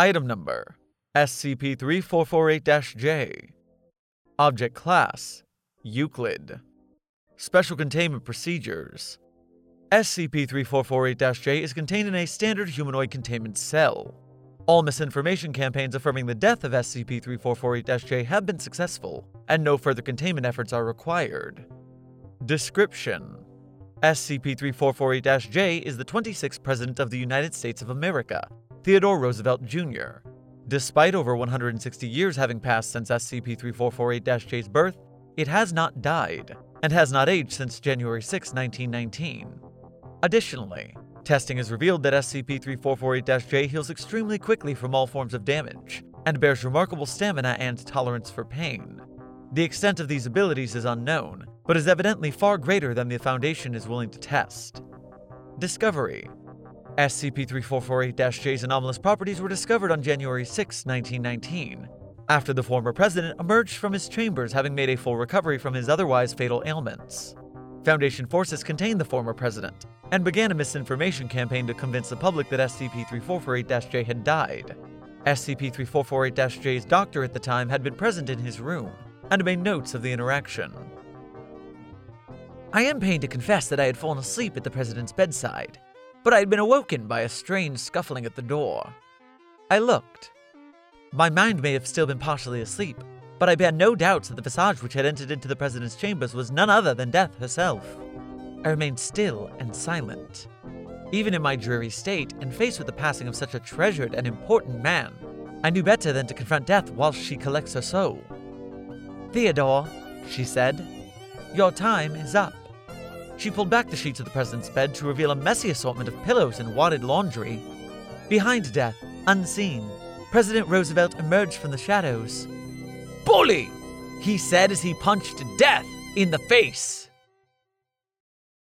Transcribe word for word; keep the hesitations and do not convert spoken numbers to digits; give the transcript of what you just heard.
Item Number S C P thirty-four forty-eight J. Object Class Euclid. Special Containment Procedures. S C P thirty-four forty-eight J is contained in a standard humanoid containment cell. All misinformation campaigns affirming the death of S C P thirty-four forty-eight J have been successful, and no further containment efforts are required. Description: S C P thirty-four forty-eight J is the twenty-sixth President of the United States of America, Theodore Roosevelt Junior Despite over one hundred sixty years having passed since S C P thirty-four forty-eight J's birth, it has not died, and has not aged since January sixth, nineteen nineteen. Additionally, testing has revealed that S C P thirty-four forty-eight J heals extremely quickly from all forms of damage, and bears remarkable stamina and tolerance for pain. The extent of these abilities is unknown, but is evidently far greater than the Foundation is willing to test. Discovery: S C P thirty-four forty-eight J's anomalous properties were discovered on January sixth, nineteen nineteen, after the former president emerged from his chambers having made a full recovery from his otherwise fatal ailments. Foundation forces contained the former president, and began a misinformation campaign to convince the public that S C P thirty-four forty-eight J had died. S C P thirty-four forty-eight J's doctor at the time had been present in his room, and made notes of the interaction. I am pained to confess that I had fallen asleep at the president's bedside, but I had been awoken by a strange scuffling at the door. I looked. My mind may have still been partially asleep, but I bear no doubts that the visage which had entered into the president's chambers was none other than Death herself. I remained still and silent. Even in my dreary state, and faced with the passing of such a treasured and important man, I knew better than to confront Death whilst she collects her soul. "Theodore," she said, "your time is up." She pulled back the sheets of the president's bed to reveal a messy assortment of pillows and wadded laundry. Behind Death, unseen, President Roosevelt emerged from the shadows. "Bully!" he said as he punched Death in the face.